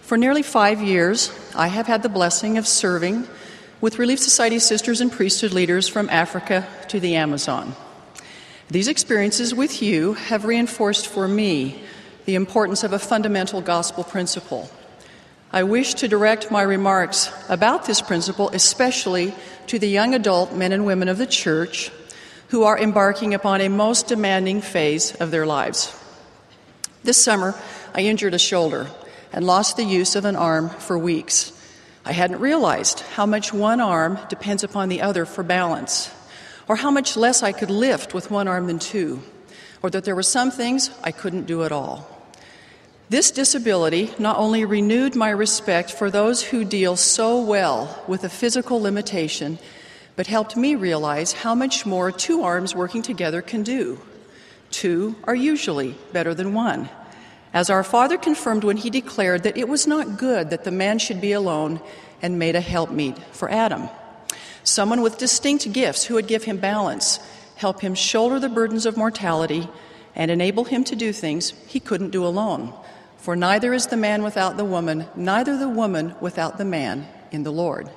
For nearly 5 years, I have had the blessing of serving with Relief Society sisters and priesthood leaders from Africa to the Amazon. These experiences with you have reinforced for me the importance of a fundamental gospel principle. I wish to direct my remarks about this principle especially to the young adult men and women of the church who are embarking upon a most demanding phase of their lives. This summer, I injured a shoulder and lost the use of an arm for weeks. I hadn't realized how much one arm depends upon the other for balance, or how much less I could lift with one arm than two, or that there were some things I couldn't do at all. This disability not only renewed my respect for those who deal so well with a physical limitation, but helped me realize how much more two arms working together can do. Two are usually better than one, as our Father confirmed when he declared that it was not good that the man should be alone and made a helpmeet for Adam. Someone with distinct gifts who would give him balance, help him shoulder the burdens of mortality, and enable him to do things he couldn't do alone. For neither is the man without the woman, neither the woman without the man in the Lord.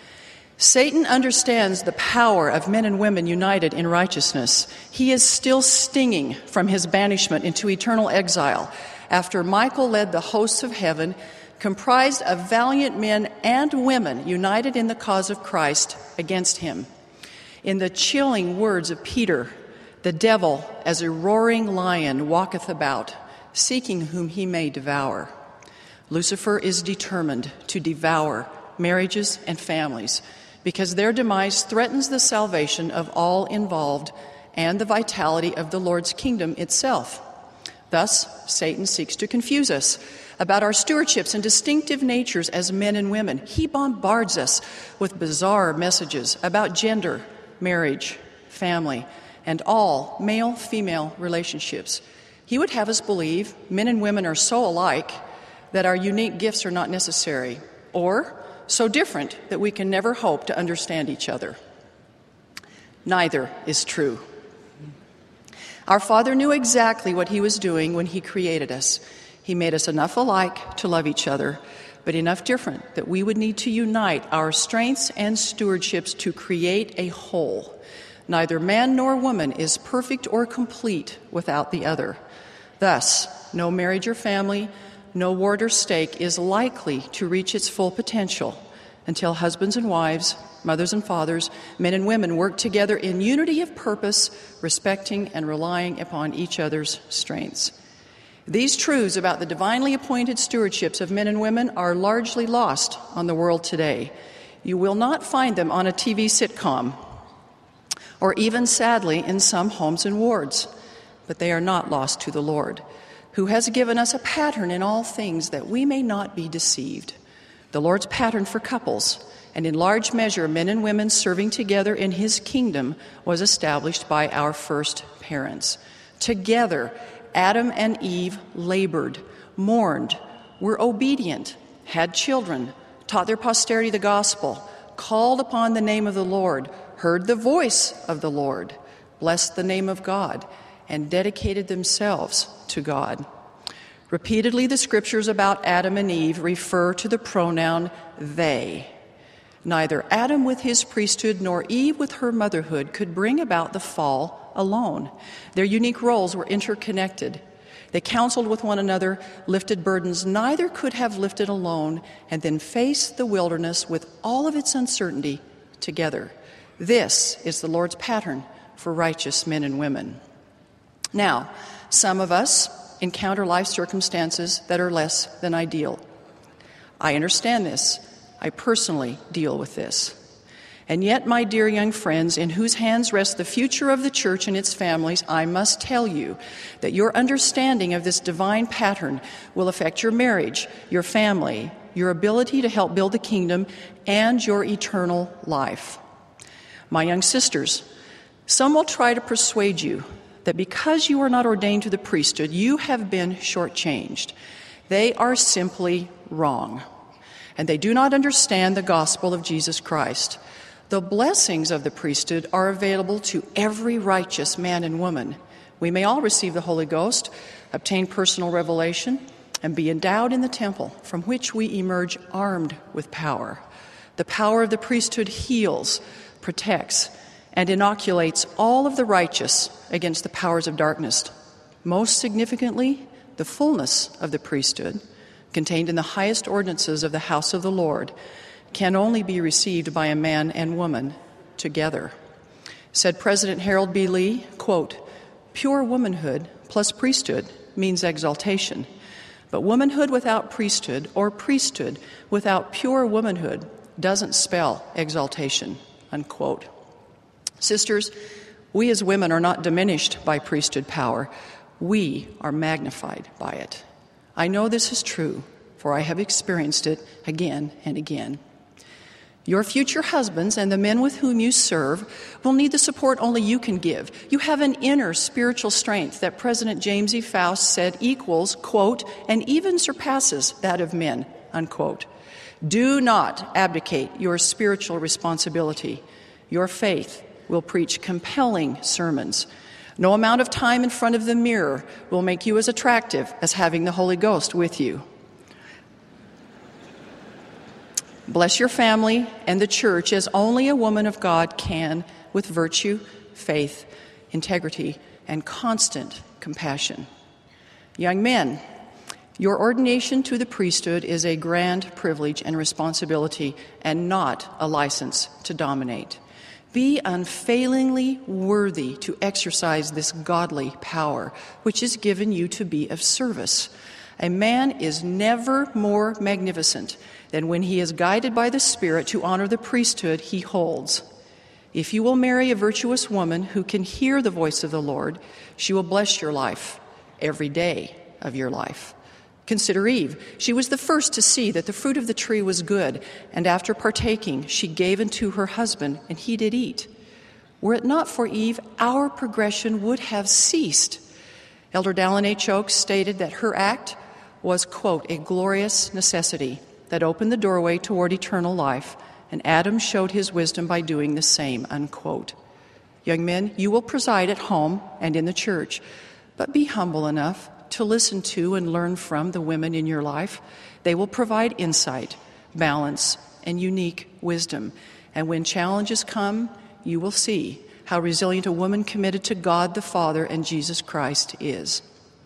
Satan understands the power of men and women united in righteousness. He is still stinging from his banishment into eternal exile after Michael led the hosts of heaven, comprised of valiant men and women united in the cause of Christ, against him. In the chilling words of Peter, the devil, as a roaring lion, walketh about, seeking whom he may devour. Lucifer is determined to devour marriages and families because their demise threatens the salvation of all involved and the vitality of the Lord's kingdom itself. Thus, Satan seeks to confuse us about our stewardships and distinctive natures as men and women. He bombards us with bizarre messages about gender, marriage, family, and all male-female relationships. He would have us believe men and women are so alike that our unique gifts are not necessary, or so different that we can never hope to understand each other. Neither is true. Our Father knew exactly what he was doing when he created us. He made us enough alike to love each other, but enough different that we would need to unite our strengths and stewardships to create a whole. Neither man nor woman is perfect or complete without the other. Thus, no marriage or family, no ward or stake is likely to reach its full potential until husbands and wives, mothers and fathers, men and women work together in unity of purpose, respecting and relying upon each other's strengths. These truths about the divinely appointed stewardships of men and women are largely lost on the world today. You will not find them on a TV sitcom, or even, sadly, in some homes and wards. But they are not lost to the Lord, who has given us a pattern in all things that we may not be deceived. The Lord's pattern for couples, and in large measure men and women serving together in his kingdom, was established by our first parents. Together, Adam and Eve labored, mourned, were obedient, had children, taught their posterity the gospel, called upon the name of the Lord, heard the voice of the Lord, blessed the name of God, and dedicated themselves to God. Repeatedly, the scriptures about Adam and Eve refer to the pronoun they. Neither Adam with his priesthood nor Eve with her motherhood could bring about the fall alone. Their unique roles were interconnected. They counseled with one another, lifted burdens neither could have lifted alone, and then faced the wilderness with all of its uncertainty together. This is the Lord's pattern for righteous men and women. Now, some of us encounter life circumstances that are less than ideal. I understand this. I personally deal with this. And yet, my dear young friends, in whose hands rests the future of the church and its families, I must tell you that your understanding of this divine pattern will affect your marriage, your family, your ability to help build the kingdom, and your eternal life. My young sisters, some will try to persuade you that because you are not ordained to the priesthood, you have been shortchanged. They are simply wrong, and they do not understand the gospel of Jesus Christ. The blessings of the priesthood are available to every righteous man and woman. We may all receive the Holy Ghost, obtain personal revelation, and be endowed in the temple from which we emerge armed with power. The power of the priesthood heals, protects, and inoculates all of the righteous against the powers of darkness. Most significantly, the fullness of the priesthood, contained in the highest ordinances of the house of the Lord, can only be received by a man and woman together. Said President Harold B. Lee, quote, "Pure womanhood plus priesthood means exaltation, but womanhood without priesthood or priesthood without pure womanhood doesn't spell exaltation," unquote. Sisters, we as women are not diminished by priesthood power. We are magnified by it. I know this is true, for I have experienced it again and again. Your future husbands and the men with whom you serve will need the support only you can give. You have an inner spiritual strength that President James E. Faust said equals, quote, "and even surpasses that of men," unquote. Do not abdicate your spiritual responsibility. Your faith will preach compelling sermons. No amount of time in front of the mirror will make you as attractive as having the Holy Ghost with you. Bless your family and the church as only a woman of God can, with virtue, faith, integrity, and constant compassion. Young men, your ordination to the priesthood is a grand privilege and responsibility and not a license to dominate. Be unfailingly worthy to exercise this godly power, which is given you to be of service. A man is never more magnificent than when he is guided by the Spirit to honor the priesthood he holds. If you will marry a virtuous woman who can hear the voice of the Lord, she will bless your life every day of your life. Consider Eve. She was the first to see that the fruit of the tree was good, and after partaking, she gave unto her husband, and he did eat. Were it not for Eve, our progression would have ceased. Elder Dallin H. Oaks stated that her act was, quote, "a glorious necessity that opened the doorway toward eternal life, and Adam showed his wisdom by doing the same," unquote. Young men, you will preside at home and in the church, but be humble enough to listen to and learn from the women in your life. They will provide insight, balance, and unique wisdom. And when challenges come, you will see how resilient a woman committed to God the Father and Jesus Christ is.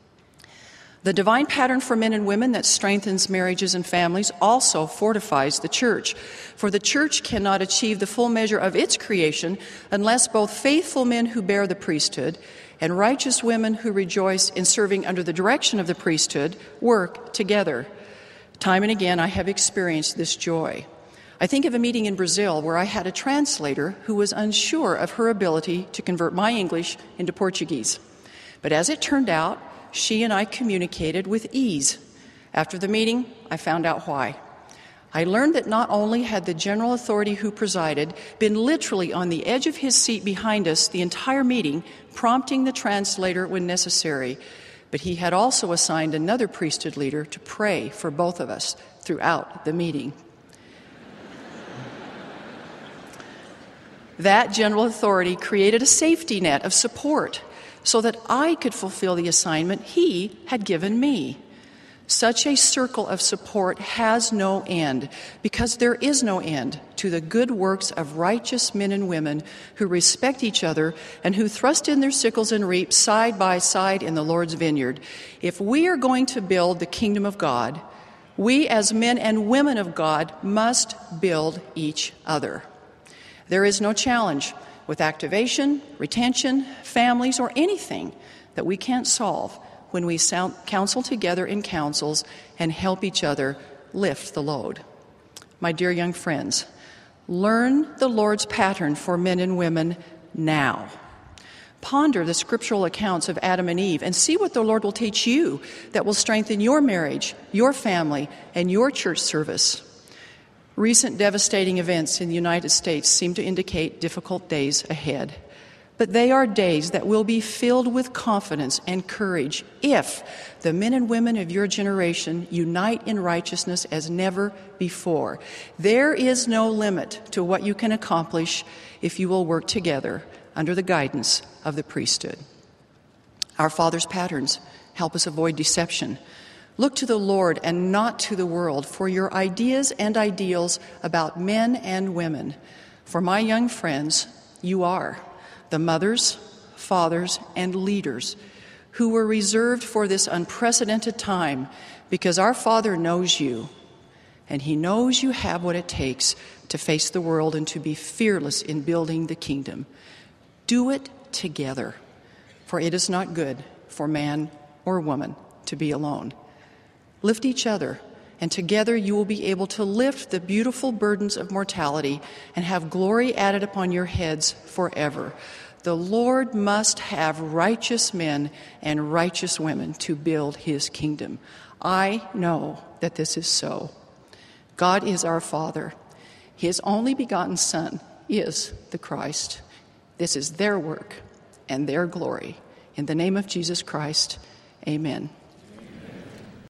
The divine pattern for men and women that strengthens marriages and families also fortifies the church. For the church cannot achieve the full measure of its creation unless both faithful men who bear the priesthood and righteous women who rejoice in serving under the direction of the priesthood work together. Time and again, I have experienced this joy. I think of a meeting in Brazil where I had a translator who was unsure of her ability to convert my English into Portuguese. But as it turned out, she and I communicated with ease. After the meeting, I found out why. I learned that not only had the general authority who presided been literally on the edge of his seat behind us the entire meeting, prompting the translator when necessary, but he had also assigned another priesthood leader to pray for both of us throughout the meeting. That general authority created a safety net of support so that I could fulfill the assignment he had given me. Such a circle of support has no end, because there is no end to the good works of righteous men and women who respect each other and who thrust in their sickles and reap side by side in the Lord's vineyard. If we are going to build the kingdom of God, we as men and women of God must build each other. There is no challenge with activation, retention, families, or anything that we can't solve when we counsel together in councils and help each other lift the load. My dear young friends, learn the Lord's pattern for men and women now. Ponder the scriptural accounts of Adam and Eve and see what the Lord will teach you that will strengthen your marriage, your family, and your church service. Recent devastating events in the United States seem to indicate difficult days ahead. But they are days that will be filled with confidence and courage if the men and women of your generation unite in righteousness as never before. There is no limit to what you can accomplish if you will work together under the guidance of the priesthood. Our Father's patterns help us avoid deception. Look to the Lord and not to the world for your ideas and ideals about men and women. For my young friends, you are the mothers, fathers, and leaders who were reserved for this unprecedented time because our Father knows you, and He knows you have what it takes to face the world and to be fearless in building the kingdom. Do it together, for it is not good for man or woman to be alone. Lift each other, and together you will be able to lift the beautiful burdens of mortality and have glory added upon your heads forever. The Lord must have righteous men and righteous women to build His kingdom. I know that this is so. God is our Father. His only begotten Son is the Christ. This is their work and their glory. In the name of Jesus Christ, amen.